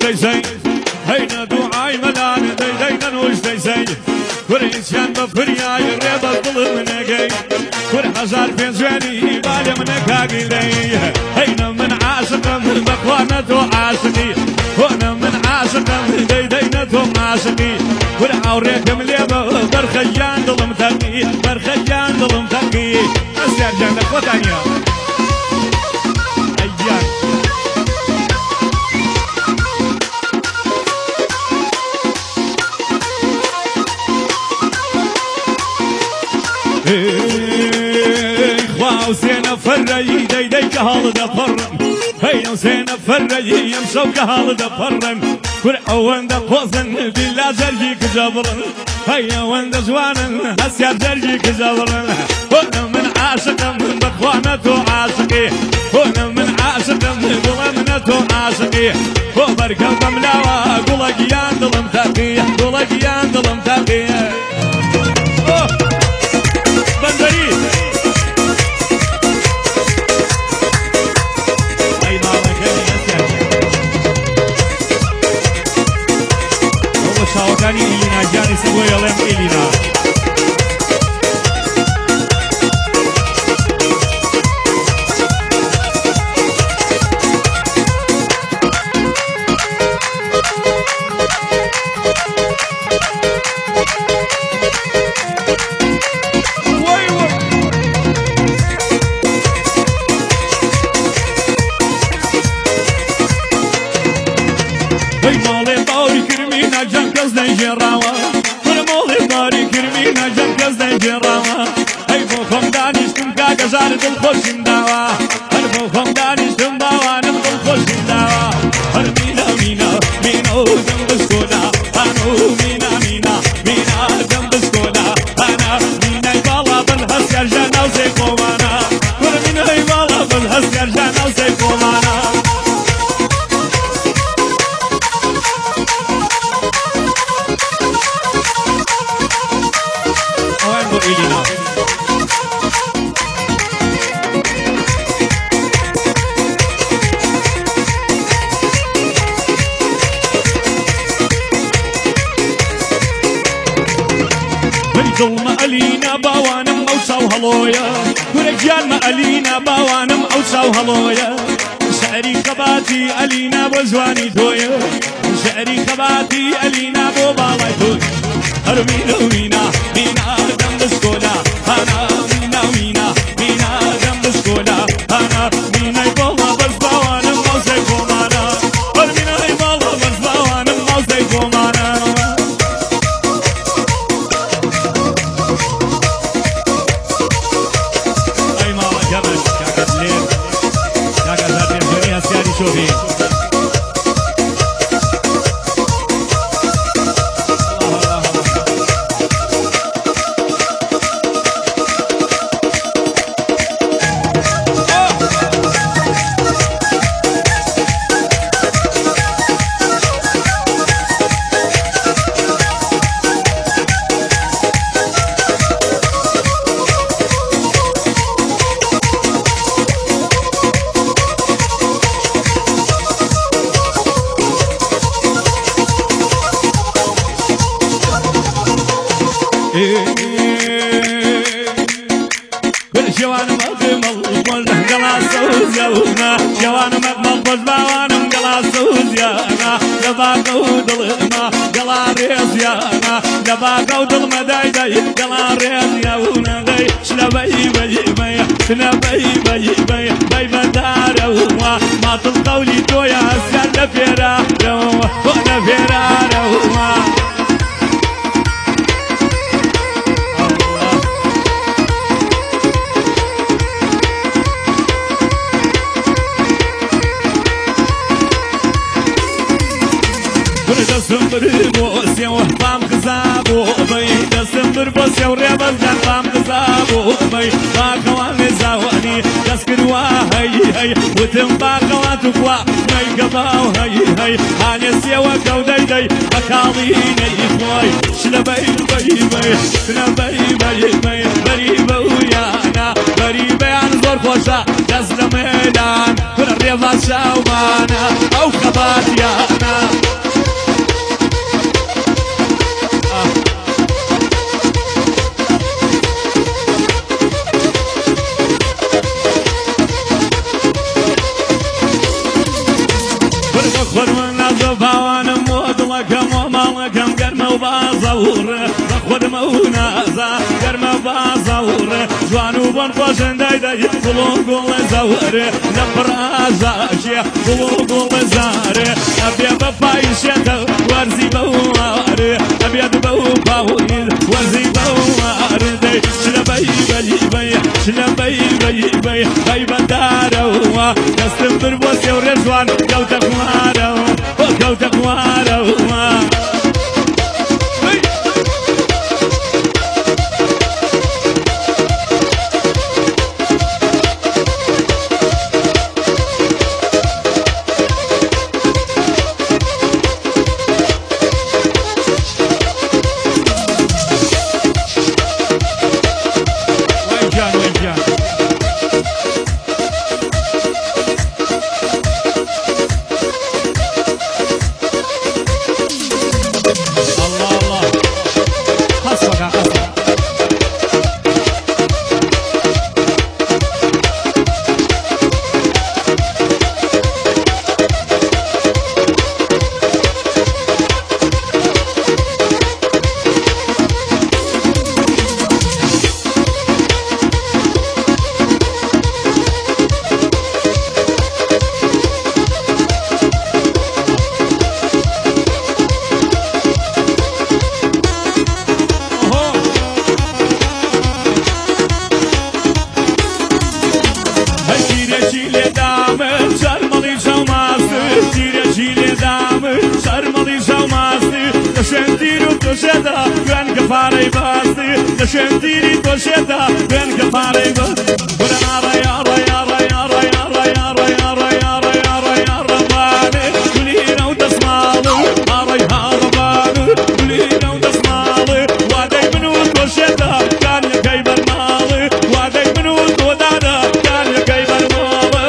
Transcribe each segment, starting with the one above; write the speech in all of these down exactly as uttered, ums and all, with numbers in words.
ديزين هينا دعاي ملان ديدين وش ديزين وريشان بفريا يريب الظلم نقي ور هزار في زواني بالي من كاقلي هينا من عاشق من بخوانة عاشقي وانا من عاشق من ديدينة عاشقي ور عوريكم ليبا برخيان ظلم ثقي برخيان ظلم ثقي اسير جنك وطانيا ايان وسينا فري دي دي كهال دفرن هينا وسينا فري يمشو كهال دفرن كل اوان دقوزن بلا زرجيك جبرن هينا وان دزوانن هسيا زرجيك جبرن هنا من عاشق من بخوانة عاشقي هنا من عاشق من ظلمنة عاشقي وبركب ملاوى قولك يا ظلم تقي قولك يا ظلم تقي بندري شاوكاني إلينا جاني سبوي يلم إلينا زارد الخوش داوا هربو خم دانشتم باوانم الخوش داوا هر مینا مینا مینا دم بسکونا انو مینا مینا مینا دم بسکونا انا مینا بالا بالهس يرجعنا وزي قومانا هر مینا بالا بالهس يرجعنا وزي قومانا وين بو إلينا ظلم ألينا باوانم أوساو هلويا ورجال ما ألينا باوانم أوساو هلويا شعري خباتي ألينا بوزواني تويا شعري خباتي ألينا بو بالاي توي هرمينا ومينا مينا دم بسكونا أنا مينا ومينا مينا دم بسكونا أنا مينا يبالا بس باوانم أوساي فومانا هرمينا يبالا بس باوانم أوساي فومانا شوفي كل شوان مقمل قلنا قلاصوز يا ونا شوان مقمل بس باوانم قلاصوز يا انا لباقو دلما قلا ريز يا انا لباقو دلما داي داي قلا ريز يا ونا داي شلبي بي بي شلبي بي بي بي بدار وما ما تلقولي تويا سال فيرا وانا فيرا وما دستم بربوسي وحطام قزابو بي دستم بربوسي وريبز جنبام قزابو بي باقوان زاواني دسكروا هاي هاي وتم باقوان تقوى مي قباو هاي هاي هاني سيوا قودي دي بكاليني إخوي شلبي بي بي شلبي بي بي بريبا ويانا بريبا عن زور خوشا دست ميدان كل الرياضة شاومانا أو خبات يانا مەکەم گەرمە و بازەوڕ بە خۆدمە و نازا گەرمە بازەوڕ جوان و بۆن خۆشن دەیدەی گوڵ و گوڵە زەورێ لە پڕازاشێ گوڵ و گوڵە زارێ ئەبێ بە پایشێتە وەرزی بە وارێ ئەبێت بە و باویر وەرزی بە واردەی شلەبەی بەی بەی شلەبەی بەی بەی بەی بەدارەوە دەستم بر بۆ سێورێ جوان کەوتە خوارەوە کەوتە خوارەوە Gwen gefaarij basti, de shentiri to sheda, gwen gefaarij basti. Gwen ara ara ara ara ara ara ara ara ara ara bane, guli nou tasmalu, ara ara bane, guli nou tasmalu. Wadai menu to sheda, kan je keiber male, wadai menu to dada, kan je keiber male.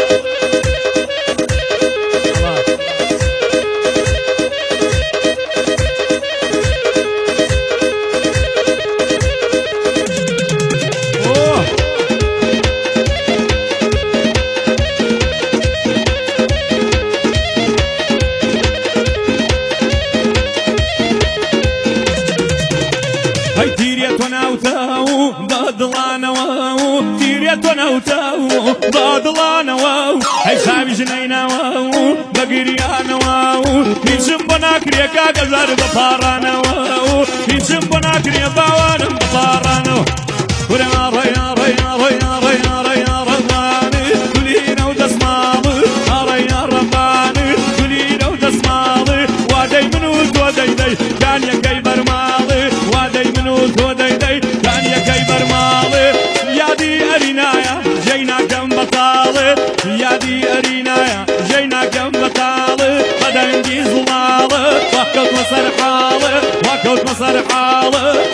ضادلانا واو هاي صاحبي جنينا واو بقريانا واو هنشم بناكريا كاكزار بفارانا واو هنشم بناكريا باوانا بفارانا ورنا ريا ريا ريا ريا ريا رباني كلينا ودسمالي ريا رباني كلينا ودسمالي وادي منوت ودي دي كان يا كيبر مالي وادي منوت ودي دي كان يا كيبر مالي يا دي أرينايا جينا كم بطالت يا دي أرينايا جينا كم بطالت بدن دي زلالت وكوت مصر حالت وكوت مصر حالت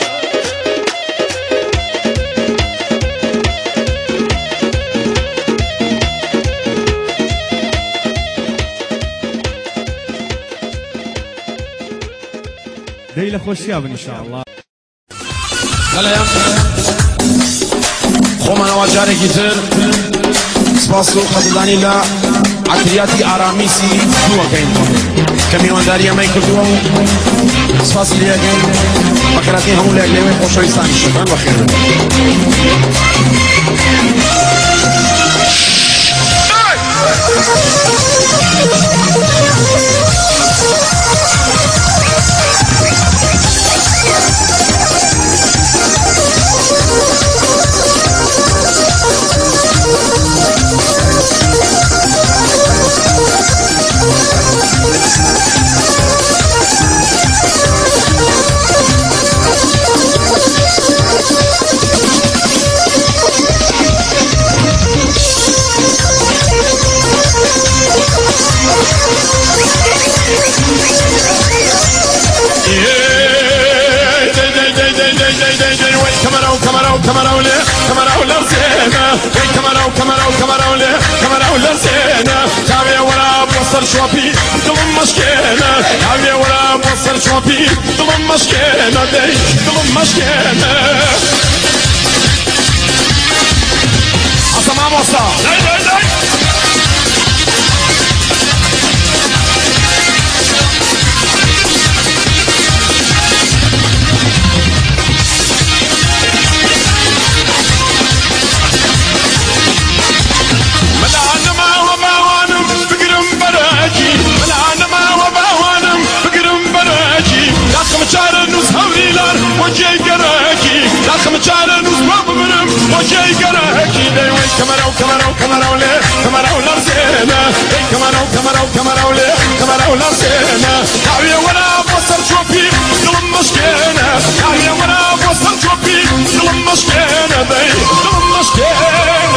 ديلة خوشيابن إن شاء الله هلا يا خومن واجاري كتير سپاسو خدمتانی لا عطریاتی آرامیسی دوا کن کمیوان داری امی کردو سپاس لیا کن بکراتی همون لیا لیوی خوشایستانی شکران بخیر كاميرا ولا كاميرا ولا زينة كاميرا وكاميرا وكاميرا ولا كاميرا ولا زينة كاميرا ولا بوصل شوابي ضمن مشكلة كاميرا ولا بوصل شوابي ضمن مشكلة دي ضمن مشكلة عصام عموصة لا لا لا كمروا كمروا كمروا ليه كمروا لرزينا كمروا كمروا كمروا ليه كمروا لرزينا تعالي وانا بوصل شوفي ظلم مشكينا تعالي وانا بوصل شوفي ظلم مشكينا بي ظلم مشكينا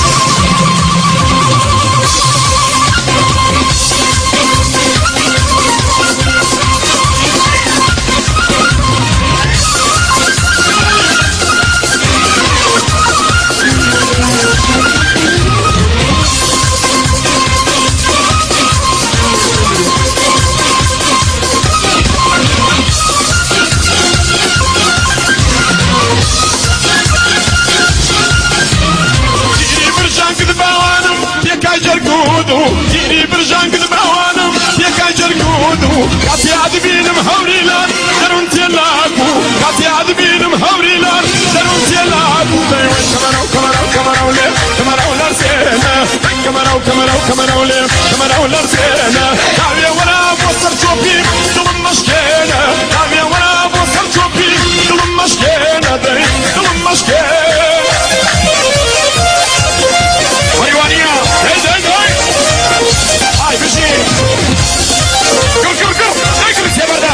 جيني برجان قد بوانم يا كاجر قودو كاتي عذبين مهوري لان درون تيلاكو كاتي عذبين مهوري لان درون تيلاكو كمرو كمرو كمرو ليه كمرو لرزينا كمرو كمرو كمرو ليه كمرو لرزينا كاوية وانا بوصل شوبي ظلم مشكينا كاوية وانا بوصل شوبي ظلم مشكينا دي ظلم مشكينا ويوانيا هاي هاي هاي هاي بشي كر كر كر اجلس يا برده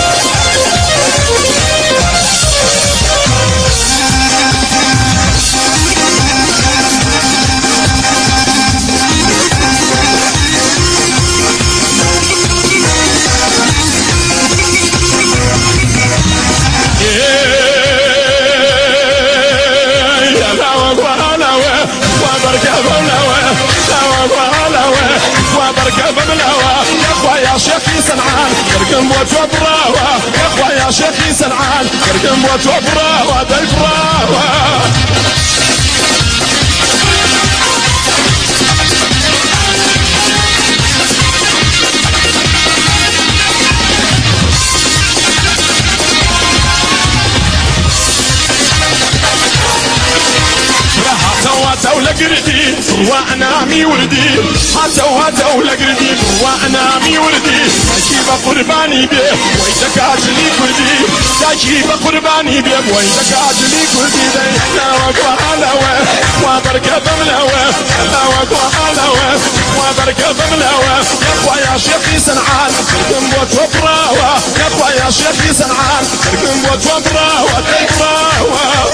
يا شيخي سنعان كركم بوتو براوة يا اخوة يا شيخي سنعان كركم بوتو براوة داي براوة هاتوا لقردي وانا مي وردي هاتوا هاتوا لقردي وانا مي وردي تجيب قرباني بيه ويدك اجلي كردي تجيب قرباني بيه ويدك اجلي كردي لا وقوى هلاوة وبركة بملاوة لا وقوى هلاوة وبركة بملاوة يا اخوة يا شيخي سنعان كركم بوت وبراوة يا اخوة يا شيخي سنعان كركم بوت وبراوة براوة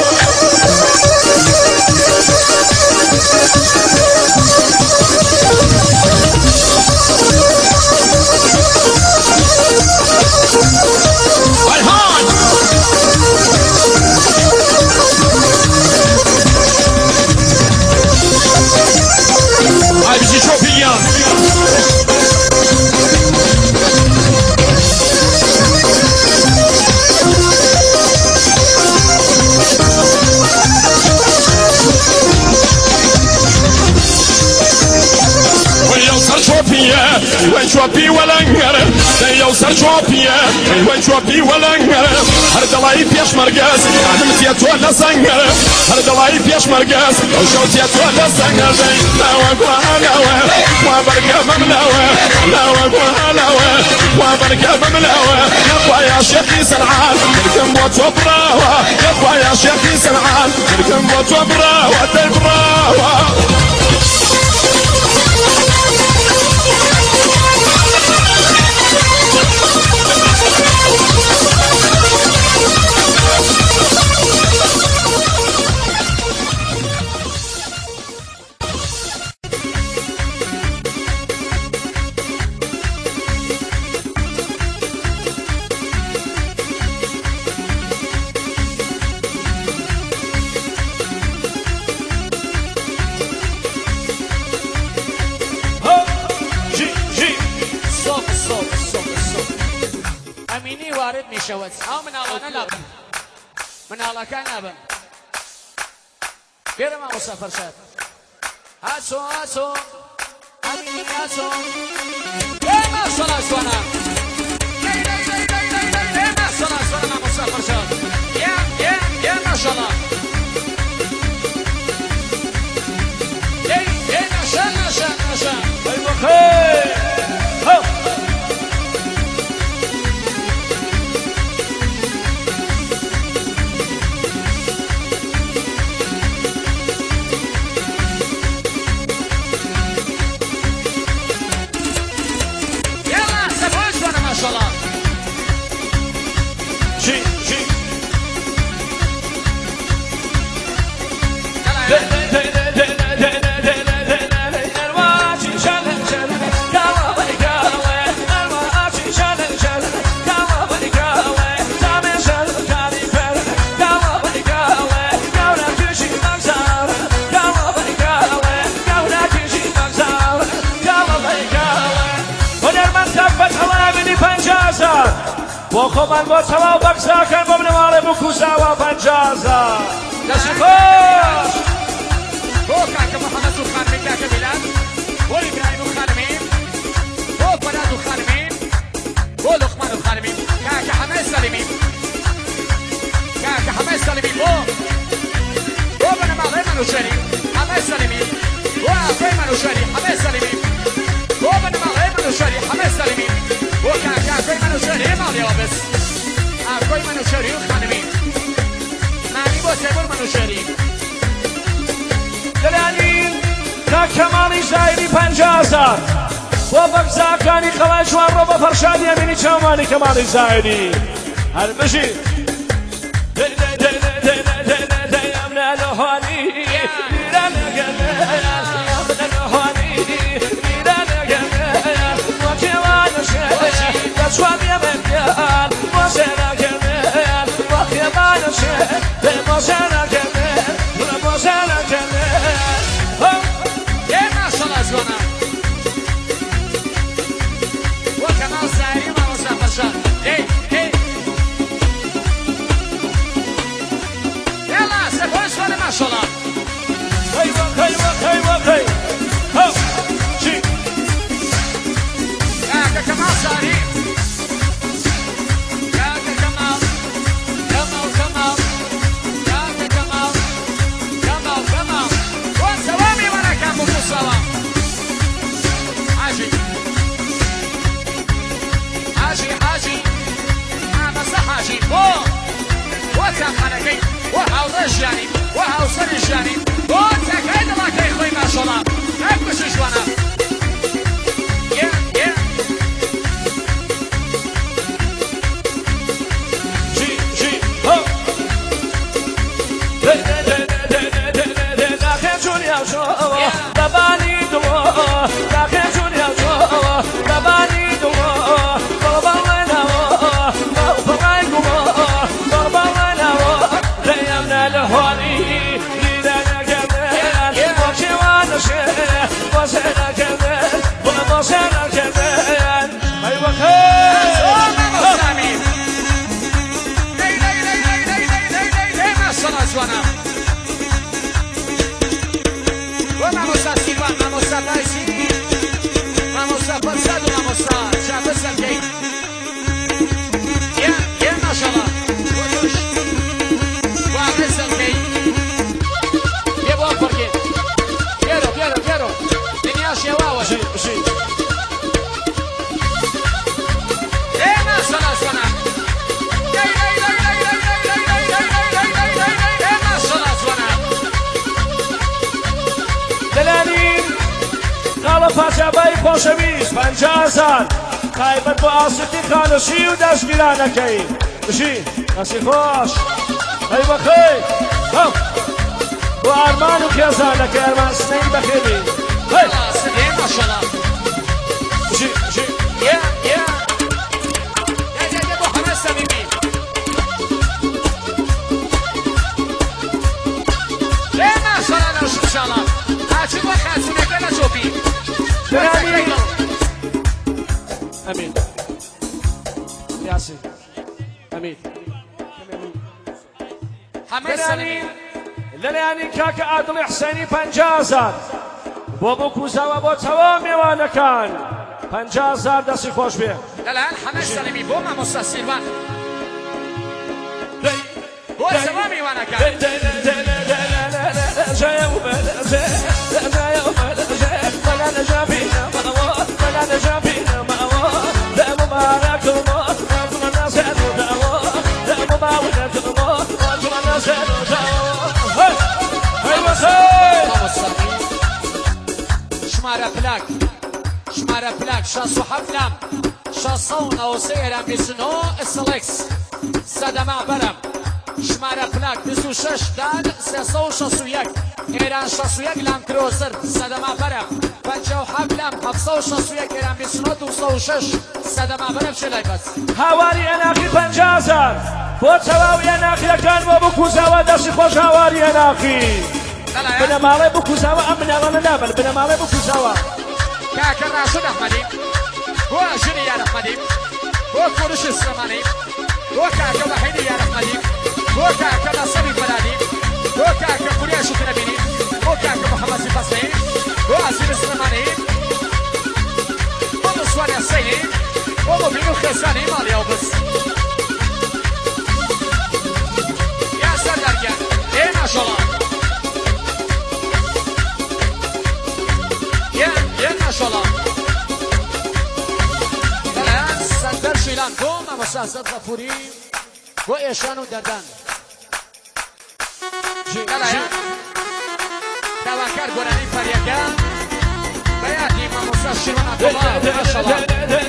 هاي بيجي شوفيان شوفيا وين شوفي ولا نقر يوصل شوفيا وين شوفي ولا نقر هرد الله يفيش مرقاس انا متيت ولا سنقر هرد الله يفيش مرقاس وشوتيت ولا سنقر لا وقوى هلاوة وبرقة مملاوة لا وقوى هلاوة وبرقة مملاوة يا اخوة يا شيخي سنعان كركم بوت وبراوة يا اخوة يا شيخي سنعان كركم بوت وبراوة دي براوة وارد میشود ها من الله نلابم من الله کن نبم بیرم مسافر شد هاتو هاتو امینی هاتو بیرم صلاة کنم بیرم صلاة کنم مسافر شد یا یا یا ماشاءالله ای ای نشان نشان نشان ای بخیر ها وخو من با تمام بکسا کن بابن ماله بکوزا و پنجازا دستی خوش بو کاکا محمد خانمی کاکا میلاد بو ابراهیم خانمی بو فلاد خانمی بو لقمان خانمی کاکا حمد سلیمی کاکا حمد سلیمی بو بو بن ماله منو شری حمد سلیمی بو افری منو شری حمد سلیمی بو بن ماله منو شری حمد سلیمی بو کاکا افری منو شری مالی آبس افری منو شری خانمی معنی با سبور منو شری دلانی تا کمالی زایری پنجازا و بگزاکانی خواهشوان رو با فرشادی امینی چمانی کمالی زایری هر بشی دی دی دی دی دی دی دی دی امن لحانی میرن گله امن لحانی میرن گله و کمانشه دشوانی میان ماشنا گله و کمانشه ماشنا گله ماشنا گله کنم و کمال سعری و مصطفی شاد ای ای یلا سپاس کنه ماشاءالله هی و هی و هی و هی ها چی یا کمال سعری یا کمال کمال کمال یا کمال کمال کمال و سلامی و نکم و سلام حاجي حاجي حاجي عمسة حاجي بو وتخلقي وحوضش يعني وحوصلش يعني بو تكيد الله كي خوي ما شاء الله نبكش شوانا يا يا جي جي هو دي دي دي دي دي دي دي داخل جونيا وشوا دباني دو داخل جونيا وشوا دباني دو بابا وانا بابا يقوم بابا وانا ديامنا لهوني لينا كمان وشي وانا شيء وشينا كمان وشينا كمان ايوه خير Suana. Vamos a silbar, vamos a bailar, vamos a pasar, vamos a ya pasar que ya ya maşallah. Vuruş. Vamos a que ya voy porque quiero quiero quiero tenía llevado sí sí eh maşallah suana. دلانی قال پاچابای خوشویست پنجاه هزار تایبت با آسیتی خانشی و دستگیرانه کی بشی نسی خوش ای بخیر هم و ارمان و کیازانه که ارمان سنی بخیری هی سنی ماشالله بشی بشی یا یا یا یا یا با همه سمیمی یا ماشالله نشوشالله هرچی با خزونه که نشوفی دلانی امین یاسین امین همه سلیمی دلانی کاک عادل حسینی پنجاه هزار بۆ بکوزەوە بۆ تەواو میوانەکان پەنجاه هزار دەستی خۆش بێ دەلان هەمە سەلیمی بۆ مامۆستا سیلڤان بۆ تەواو میوانەکان شمارە پلاک شمارە پلاک شەست و حەفت لام شەست و نەوە سێ لام بیست و نۆ ئس ئەل ئێکس سەدەما بەرەم شمارە پلاک بیست و شەش دان سێسە و شەست و یەک ئێران شەست و یەک لام کرۆسەر سەدەما بەرە پەنجا و حەوت لام هەفسە و شەست و یەک ئێران بیست و نۆ و سە و شەش سەدەما بەرە بچێ لای بەس هاواری ئەناقی پەنجا هەزار بۆ تەواو ئێناقیەکان بۆ بکوزەوە دەستی خۆش هاواری ئەناقی بنەماڵێ بکوزەوە ئەم مناڵانە نابن بنەماڵێ بکوزەوە کاکە ڕاشد ئەحمەدی بۆ ژنی یار ئەحمەدی بۆ کوڕشی سلێمانی بۆ کاکە وەحیدی یار ئەحمەدی بۆ کاکە نەسەری فەرانی بۆ کاکە کوریاشی ترەبینی بۆ کاکە محەممەدی فەسەی بۆ ئازیری سلێمانی بۆ مسواری ئەسەینی بۆ مۆبین و خێزانی ماڵیاو بس یا سەردەرگیان ئێ ماشەڵڵا یا یا ماشەڵڵا بەلایەن سەندەر شیلان بۆ مامۆستا سەد غەفوری بۆ ئێشان و دەردان بەلایەن داواکار گۆرانی فەریەکە بەیادی مامۆستا شیرۆن عەبدوڵڵا ماشەڵڵا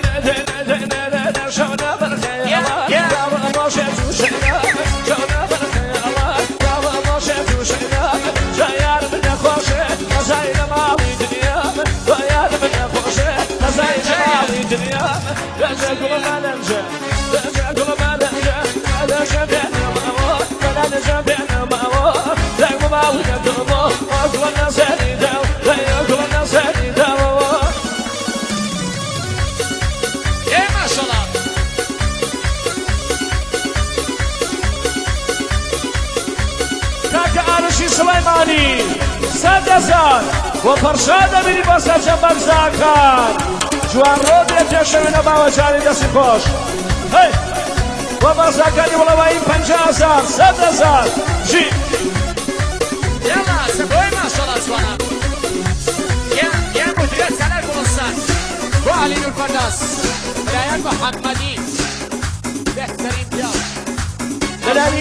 سليماني سادزان وفرشاد بني بسر جنبك زاكان جوان رود يتشمن باوجاني دسي خوش هي وبرزاكاني ولوين پنجازان سادزان جي يلا سبوي ما شاء الله سوانا يا يا مدير سنة كولوسان بو علي نور فرداس رايان محمدي بهترين ديال دلالي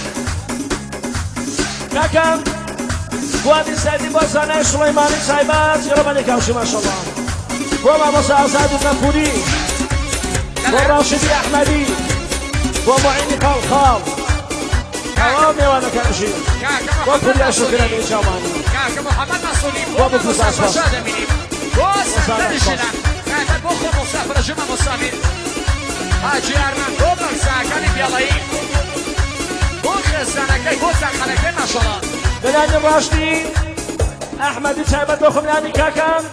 كاكام بوادي سيدي بوزاني سليماني سايبات يرماني كاوشي ما شاء الله وما مصا أسعد النفوري وراشدي أحمدي ومعيني خالخال حرامي وانا كاوشي وكل يا شكرا من شاماني كاكا محمد مسؤولي وابو فساس وشادميني وسندر الشنان كاكا بوخو مسافر جمع مصامين حاجي أرمان دوبر ساكاني بيالي زنكي بوسع خلكي ما شاء الله بلاني الراشدي أحمد تايبت بخم يعني كاكام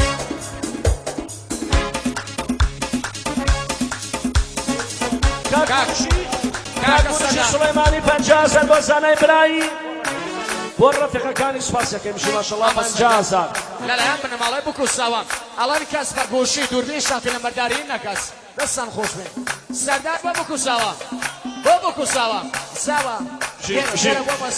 كاكوشي كاكوشي سليماني بنجازة بوزاني براي والرفقة كان يسفاسك يمشي ما شاء الله بنجازة لا لا هم من مالي بكو سوا الان كاس بربوشي دوربين شافي لمردارين نكاس دستان خوش بين سردار بابكو سوا بابكو سوا سوا شي شي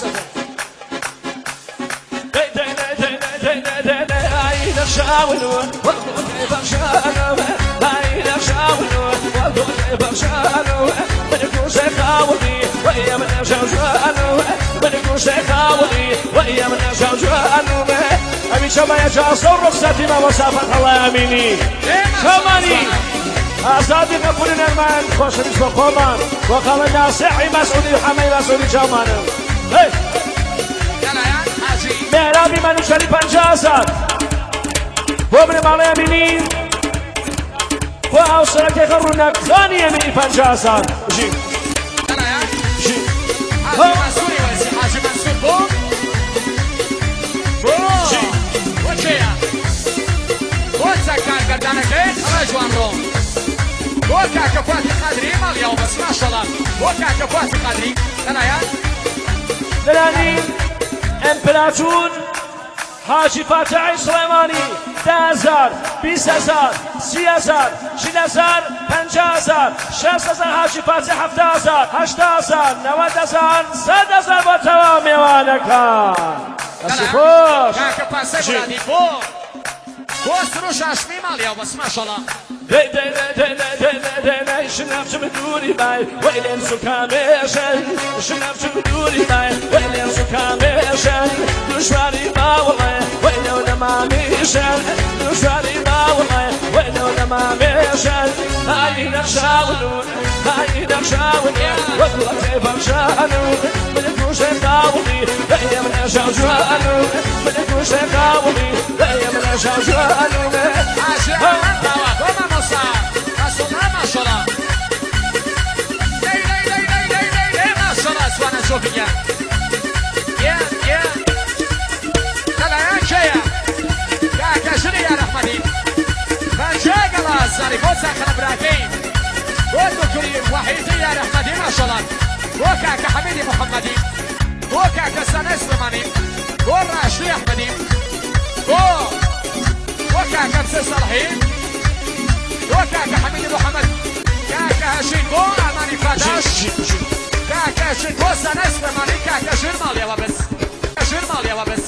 باين شاولون والقلب شانو باين شاولون والقلب شانو بنكون شخاولي ويا من شاولو بنكون شخاولي ويا من شاولو أبي شما يجا صور رخصتي ما وصفت الله أميني شماني أزادي نقولنا المان خوش بسم خومان وقال الناصحي مسؤولي حمي مسؤولي جمانو هي مهرابي منو شري پنجازات وابن مالي أميني وأوصلك يخرونك ثاني أميني پنجازات جي جي حاجي منصوري وزي حاجي منصور بو بو وچيا وچكار گردانك خلا جوان روم وكا كفاتي قدري ماليا وبس ما شاء الله وكا كفاتي قدري انا يا دلاني امبراطور حاجي فاتح سليماني ده هزار بیست هزار سی هزار شید هزار پنجاه هزار شصت هزار حاجی فاتح هفته هزار هشت هزار نود هزار صد هزار با تمام میوانکان دستی خوش کاکا پاسه برادی بو بو سروش هاشمی مالیا بس ما شاء الله دی دی دی دی دی دی دی شنف چه بدونی بای ویلین سکان بشن شنف چه بدونی بای ویلین سکان بشن دشواری ما والله ویلو نما میشن دشواری ما والله ویلو نما ما بيشان هاي نخشاونون هاي نخشاونون وقوة فرشانون من كوش قاومي هيا من شوشانون من كوش قاومي هيا من شوشانون عاشق وما مصا رسولنا ما شاء الله لي لي لي لي لي لي لي ما شاء الله اسوانا شوفيا يا يا لا لا يا شيا كاكا شنو يا رحمتي فانشاق الله الزاري بوسا خلبراكين بوتو كريم وحيدي يا رحمتي ما شاء الله وكاكا حميدي محمدي وكاكا سنة سليماني والراشدي احمدي وكاكا مسير صالحين وكاكا حميدي محمد كاكا هاشين بو اماني فاداش كاكا هاشين بو سنة سليماني كاكا شير مالي وبس شير مالي وبس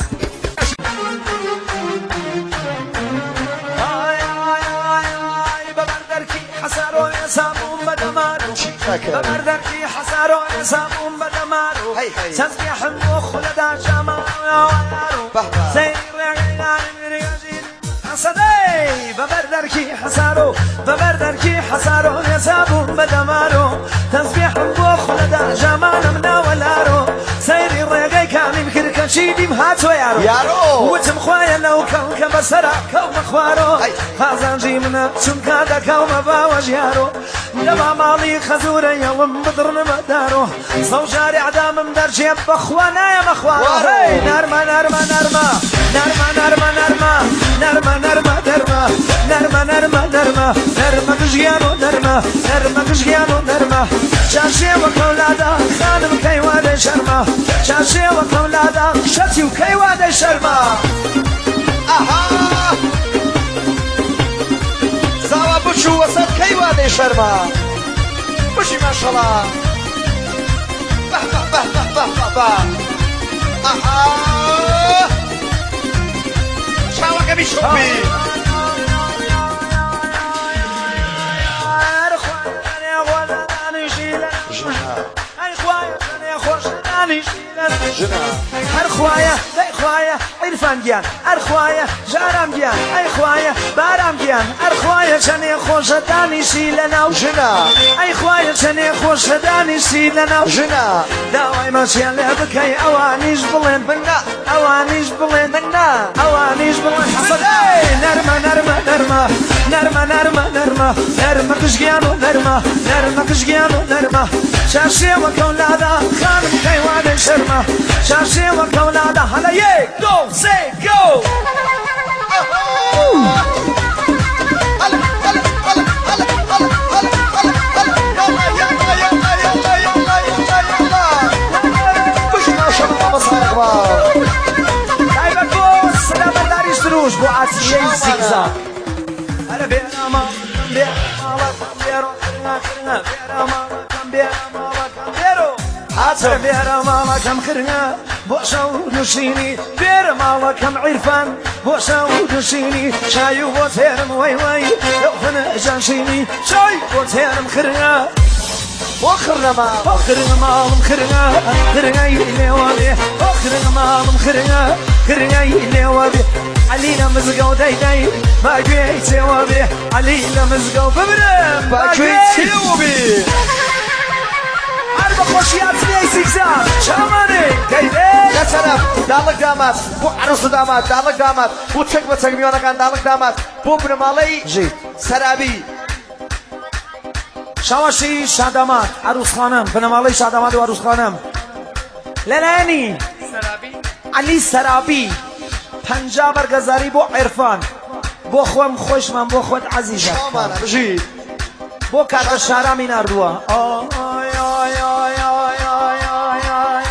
ببردركي حسارو يسامون بدمارو تسبيح المخ لدى جماعو سير غيران مريجين حسدي ببردركي حسارو ببردركي حسارو يسامون بدمارو تسبيح المخ لدى جماعنا مناولارو سيري الرقاي كان يمكن كشيدي مهاتو يارو يارو وتم خوايا لو كون كبسرع كون خوارو هذا جيمنا شنكا دا كون باوج يارو لما مالي خزورة يوم بدرن مدارو صوجاري عدام مدرجي بخوانا يا مخوارو هاي نرمى نرمى نرمى نرمى نرمى نرمى نرمى نرمى نرمى نرمى نرمى نرمى نرمى بجيانو نرمى نرمى بجيانو نرمى شاشي وكولادا خانم كيوان شرمى شاشي وكولادا شتي وكيوان شرمى اها زاوا بوشو وسط كيوان شرمى بوشي ما شاء الله به به به به به به اها شاوكا بيشوبي أرخوايا أي خوايا عرفان جيان أرخوايا جارم جيان أي خوايا بارم جيان أرخوايا شني خوش داني شيلنا وجنا أي خوايا شني خوش داني شيلنا وجنا داوي ماشي على بكي أوانيش بلين بنا أوانيش بلين بنا أوانيش بلين حصل نرمى نرمى نرمى نرمى نرمى نرمى نرمى كشجيانو نرمى نرمى كشجيانو نرمى شاشي وكولادا خانم كيوان شرمى شاشي وكولادا هلا يي جو سي جو روش بو عاتية زيكزاك أنا بيرا ما كم بيرا ما كم بيرو خرنا خرنا بيرا ما كم بيرا ما كم بيرو حاتر بيرا ما كم خرنا بوشاو نشيني بيرا ما كم عرفان بوشاو نشيني شايو بوتيرم وي وي يوفنا جانشيني شاي بوتيرم خرنا وخرنا ما وخرنا ما خرنا خرنا يلي وابي وخرنا ما خرنا خرنا يلي وابي علينا مزقو داي داي ما جيت وابي علينا مزقو ببرم ما جيت وابي أربع خوشيات لي زيكزاك شاماني كيدي يا سلام دالك دامات بو عروس دامات دالك دامات بو تشك بتشك ميونا كان دالك دامات بو برمالي جيت سرابي شواشي شادامات عروس خانم بنمالي شادامات وعروس خانم للاني سرابي علي سرابي پنجا برگزاری بو عرفان بو خوام خوش من بو خود عزیزم شامانا بجید بو کات شارمی نردوا آی آی آی آی آی آی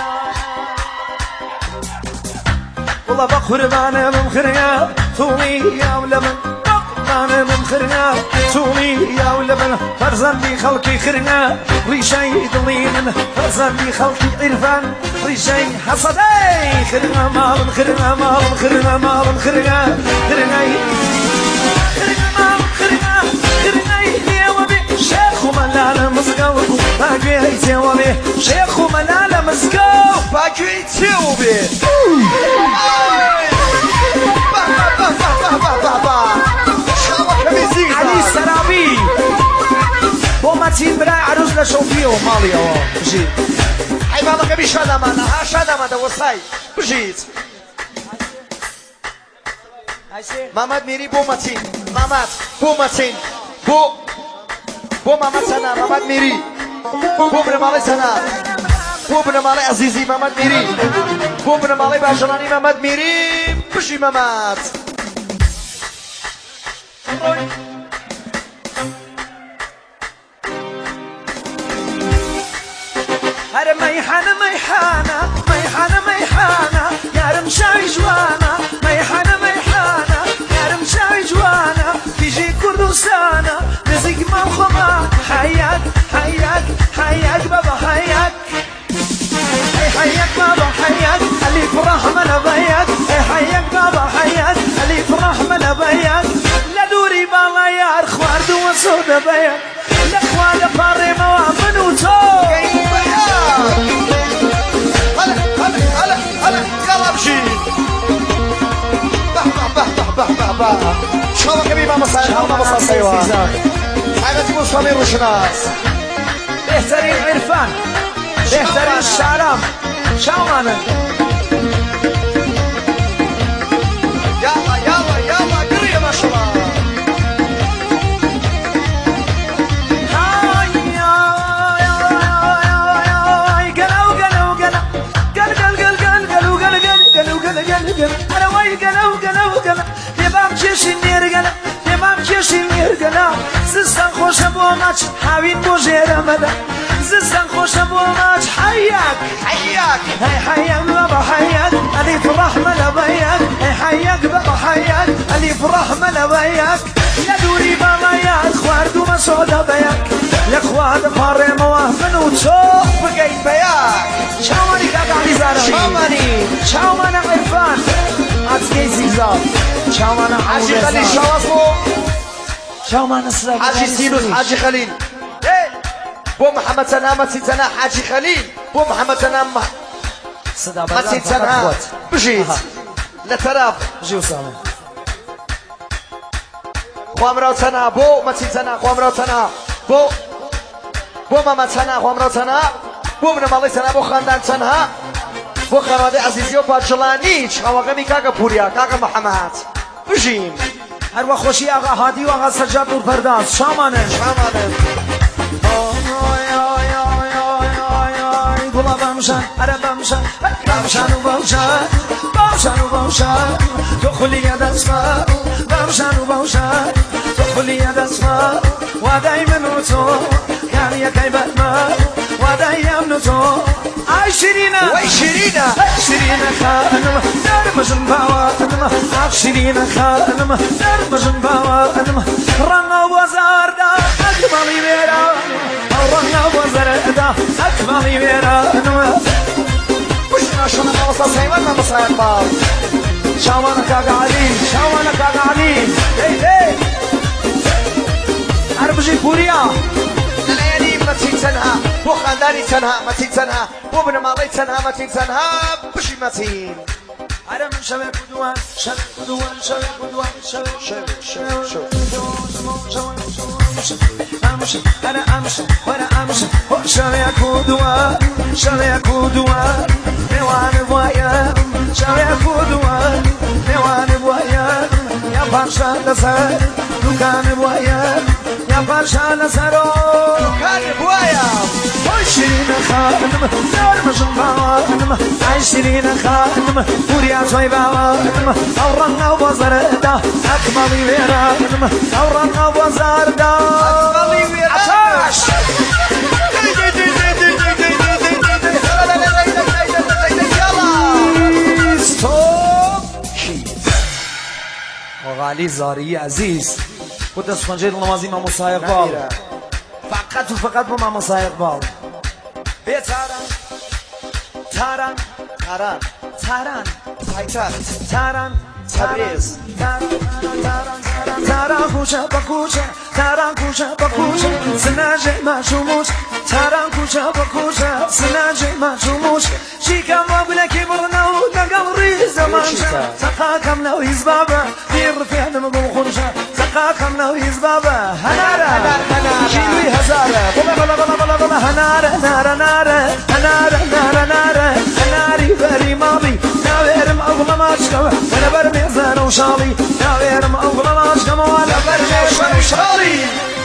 والله بقربان ممخرنا تومي يا ولمن بقربان ممخرنا تومي يا ولمن فرزن لي خلقي خرنا ريشي ضلين فرزن لي خلقي عرفان ريشي حصدي خرنا مال خرنا مال خرنا مال خرنا خرنا خرنا مال خرنا خرنا يا وبي شيخ ملال مزقو باقي توبي شيخ ملال مزقو باقي توبي با با با با با با با علي لە شەوفیەوە ماڵیەوە بژیت ئەی ماڵەکەمی شادامانە ها شادامانە وەسای بژیت مامەد میری بۆ مەچین مامەد بۆ مەچین بۆ بۆ مامەد سەنا مامەد میری بۆ بنەماڵەی سەنا بۆ بنەماڵەی عەزیزی مامەد میری بۆ بنەماڵەی باژەڵانی مامەد میری بژی مەمەد هەرە مەیحانە مەیحانە مەیحانە مەیحانە یارم شاوی جوانە مەیحانە مەیحانە یارم شاوی جوانە کیژی کوردستانە نزیک ماڵ خۆمان حەیاک حەیاک حەیاک بەبە حەیاک ئەی حەیاک بابە حەیاک ئەلیف ڕەحمە لەبەیاک ئەی حەیاک بابە حەیاک ئەلیف ڕەحمە لەبەیاک لە دووری باڵا یار خواردووە سۆدە بەیاک لە خوا لە پاڕێمەوە من و تۆ هلا هلا هلا هلا يلا بشي به به به به به به شو كبي ما مصاير ما مصاير سيوان هذا تقول صمير وشناس بهترین عرفان بهترین شعرام شاوانه يلا يلا يلا قريه ما شاء الله أنا ويا قلا وقلا وقلا يبام كيشي نير قلا يبام كيشي نير قلا زستان خوش أبو ماتش حاوين بوجير مدا زستان خوش أبو ماتش حياك حياك هاي حياك بابا حياك أليف رحمة لبياك هاي حياك بابا حياك أليف رحمة لبياك يا دوري بابا يا خوارد وما سودا بياك يا خوارد فاري موافن وتشوف بقيت بياك شاواني كاكا عزاري شاواني شاواني عرفان عزيزي زيزاب شاواني حاجي خليل شوافو شاواني سلام حاجي سينوس حاجي خليل بو محمد سنام متين سنام حاجي خليل بو محمد سنام متين سنام بجيت لتراف بجي وسامي خوامراو سنام بو متين سنام خوامراو سنام بو بو محمد سنام خوامراو سنام بو من مالي سنام بو خاندان سنام بو خانواده عزیزی و پادشلانی چاوغمی کاکا پوریا کاکا محمد بجیم هر وقت خوشی آقا هادی و آقا سجاد نور پرداز شامانه شامانه گلا بامشان اره بامشان بامشان و بامشان بامشان و بامشان تو خلی دست ما بامشان و بامشان تو خلی دست ما و دایما تو کاری یکی بد ما و دایم تو آی شیرینه وای شیرینه شیرینه خانم در مجن باوانم آخ شیرینه خانم در مجن باوانم رنگ و زار دا اکمالی میرا رنگ و زار دا اکمالی میرا وش نشون ما وصل سيمان ما مصايب بال شاوانا كاكا علي شاوانا كاكا علي هي هي عربجي بوريا الليالي ما تنسنها بو خانداني تنها ما تنسنها بو ابن ماضي تنها ما تنسنها بشي متين أنا من شباب بدوان شباب بدوان شباب بدوان شباب شباب شباب أمشي أنا أمشي وأنا أمشي شباب بدوان شباب بدوان نوان بوايا شباب بدوان نوان بوايا يا باشا لسر دكان بوايا يا باشا لسر دكان بوايا عشرين خانم دار مجن باوانم عشرين خانم وريا شوي باوانم أورنا وبزر دا أكملي ويرانم أورنا وبزر دا أكملي ويرانم عطاش وغالي زاري عزيز كنت اسفنجير نمازي مع مصايق بال فقط وفقط مع مصايق بال بيا تاران تاران تاران تاران پایتخت تاران تبریز تاران تاران کوچه با کوچه تاران کوچه با کوچه سناجه مشوموش تاران کوچه با کوچه سناجه مشوموش شیکم و بلکی برنو نقل ریز مانشه تقاکم لو یزبابه دیر رفیعنم بلخونشه تقاکم لو یزبابه هناره هناره کیلوی هزاره بلا بلا بلا بلا والله هنارة نارة نارة هنارة نارة نارة هناري بري ماضي ناويرم أغلى ما أشكم ولا برمي زان وشالي ناويرم أغلى ما أشكم ولا برمي زان وشالي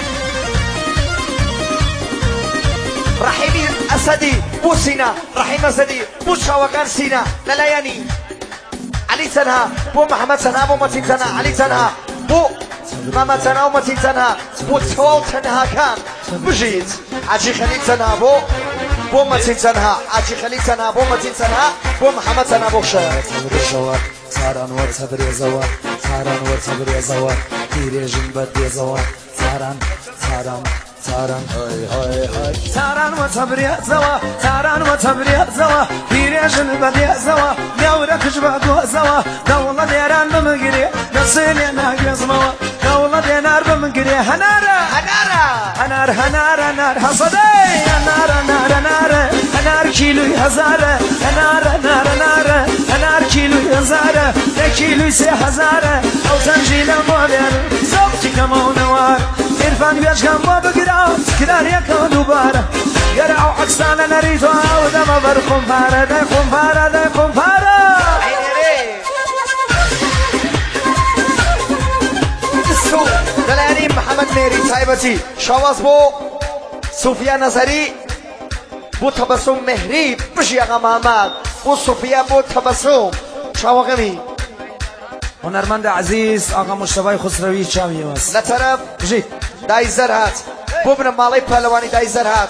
رحيمي أسدي بو سينا رحيم أسدي بو شاوكان سينا للياني علي سنها بو محمد سنها بو متين سنها علي سنها بو ماما سنها ومتين سنها بو توال سنها كان بجيت عجي خليل سنها بو بو متين سنها عجي خليل سنها بو متين سنها بو محمد سنها بو شهر ساران ور صبر يا زوار ساران ور صبر يا زوار تيريجن بدي زوار ساران ساران ساران هاي هاي هاي ساران وصبر يا زوا ساران وصبر يا زوا تيريجن بدي زوا دورك جبعت زوا دولة ديران بمقري نصيني ناقص موا دولة دينار بمقري هنارة هنارة هنار هنار هنار حصدي هنار هنار هنار هنار كيلو هزارة هنار هنار هنار هنار كيلو هزارة كيلو سي هزارة أو تنجيل موبيل صوتي كمان نوار إرفان بيشكم بقرا كدار يكون دوبارة يرعو عكسانا نريدو عودة ما برخم فارة دايقم فارة دايقم فارة السوق دلاني محمد ميري صاحبتي شواز بو صوفيا نظري بو تبسم مهري بشي اغا محمد بو صوفيا بو تبسم شواغمي هنرمند عزيز آقا مصطفى خسروی چاوی واس لطرف جيت دای زر هات بو بن ماڵی پەلەوانی دای زەر هات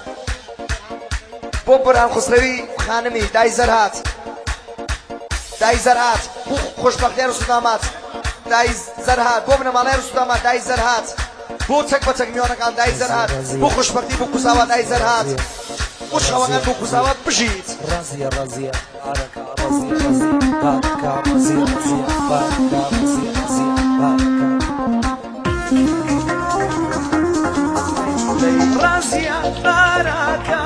بۆ بورهان خسروی خانمی دای زەر هات دای زەر هات بۆ خۆشبەختیار و سودامات دای زەر هات بۆ بنە ماڵای و سودامات دای زەر هات بۆ چەک بە چەک میوانەکان دای زەر هات بۆ خۆشبەختی بۆ کوساوات دای زەر هات بۆ شەوەکان بۆ کوساوات بژیت رازية رازية باركة رازية رازية باركة رازية رازية باركة رازية رازية باركة رازية باركة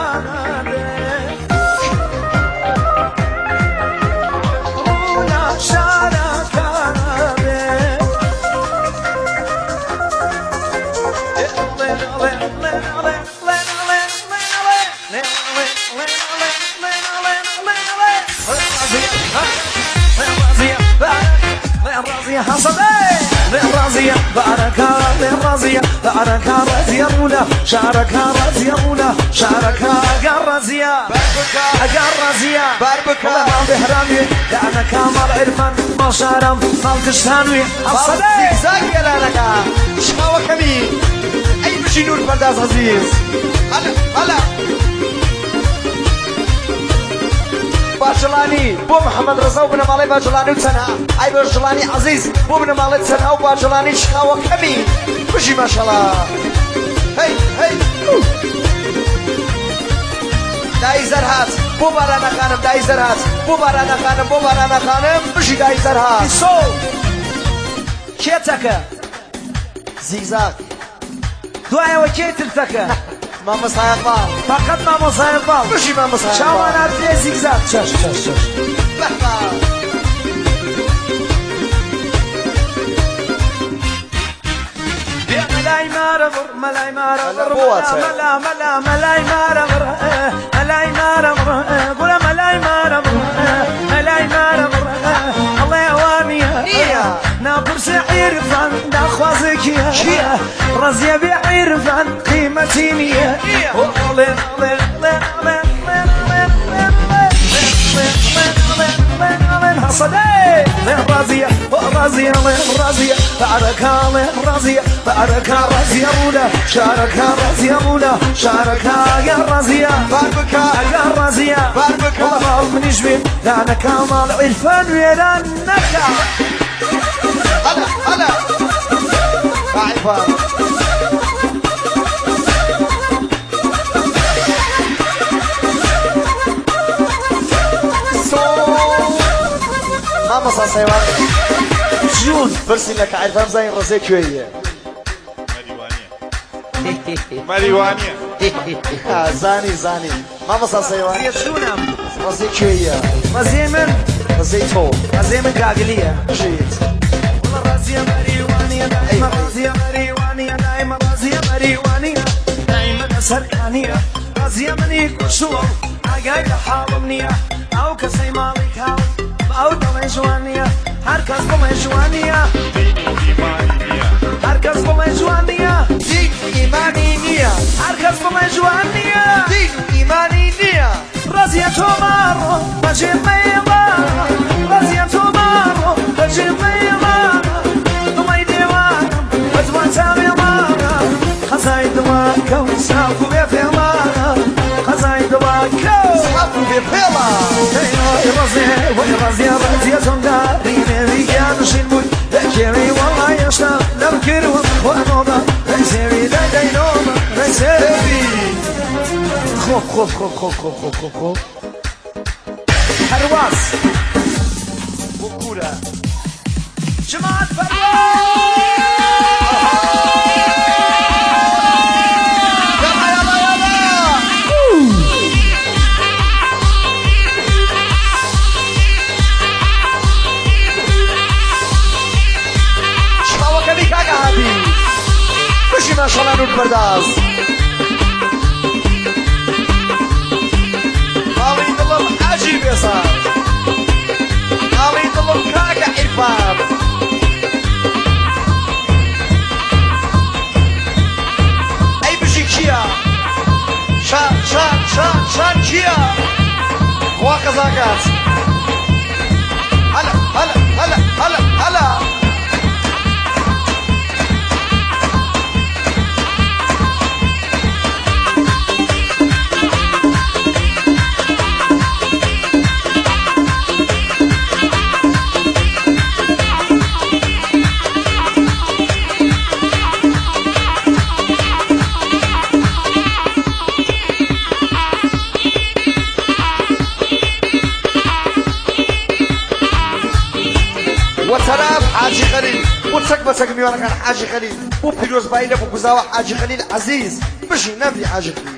رونا شاركة رازية حصدي رازية باركة رازية باركة رازية رولا شاركة رازية رولا شاركة قال رازية باربكة قال رازية باربكة والله ما بهرامي لأنا كامل عرفان ما شارم ما كشتانوي حصدي زاكي لانكا شخاوة كمين أي بشي نور برداز عزيز هلا هلا باجلاني بو محمد رضا وبن مالي باجلاني وتنها اي باجلاني عزيز بو بن مالي تنها وباجلاني شخاوة كمين بشي ما شاء الله هي هي داي زرهات بو بارانا خانم داي زرهات بو بارانا خانم بو بارانا خانم بشي داي زرهات سو كيتك زيزاك دعاء وكيتك ماما صايقبال فقط ما مصايبال بشي ماما صايقبال شاوانا في زيكزاك شاش شاش شاش بحبا ملاي مارمر ملاي مارمر بواتي. ملا ملا ملاي مارمر ملاي مارمر قول ملاي مارمر ملاي مارمر الله يوامي نية. نابر سعير فان داخوازك يا رزية بعير فان قيمتي مية ولين ولين ولين حصدي لين رازية رازية لين رازية باركة لين رازية باركة رازية مولا شاركة رازية مولا شاركة يا رازية باربكة يا رازية باربكة والله من يجبين لا أنا كامل عرفان ويرا النكا هلا هلا عيفان ماما صاصيوان جون برسي لك عرفان زين رزيك شوية ماريوانيا زاني زاني ماما صاصيوان يسونم رزيك شوية مزيمن رزيتو مزيمن قاقلية جيت والله رازية مريوانية دايما رازية مريوانية دايما رازية مريوانية دايما سەرکانیە ڕازیە منی کوشووە ئاگای لە حاڵم نییە ئەو کەسەی ماڵی کاو ئەو دەڵێ جوان نییە هەر کەس بڵێ جوان نییە هەر کەس بڵێ جوان نییە دین و ئیمانی نییە هەر کەس بڵێ جوان نییە دین و ئیمانی نییە ڕازیە تۆ ماڕۆ بەجێ مێڵە ڕازیە تۆ ماڕۆ بەجێ مێڵە دڵی دێوانم بە جوان چاوێڵانە خەزای دڵاکە و ساف و بێ پێڵانە خەزای دڵاکە و ساف و بێ پێڵە ڕازێ وەی ڕازیە ڕازیە تۆمدا ڕینێوی گیانشین بووی دەکێوی وەڵا هێشتا لەم کردوە وانۆدا ڕێسێوی دەدەینۆمە ڕێسێوی خۆ خۆ خۆ خۆ خۆ خۆ خۆ خۆ هەرواز بۆ کوورە جماعەت ماشاءالله نور پرداز ماڵی دڵم حاجی بێسان ماڵی دڵم کاکە عیرفان ئەی بژی کیە شان شان شان شان کیە خوا قەزاکات هەلا هەلا هەلا هەلا هەلا وتراب حاجي خليل وتسك بسك ميوانا كان حاجي خليل وبيروز بايلة وكوزاوا حاجي خليل عزيز بشي نبي حاجي خليل